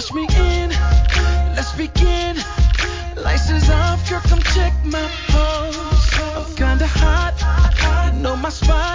Rush me in, let's begin. License off, girl, come check my pulse. I'm kinda hot, you know my spot.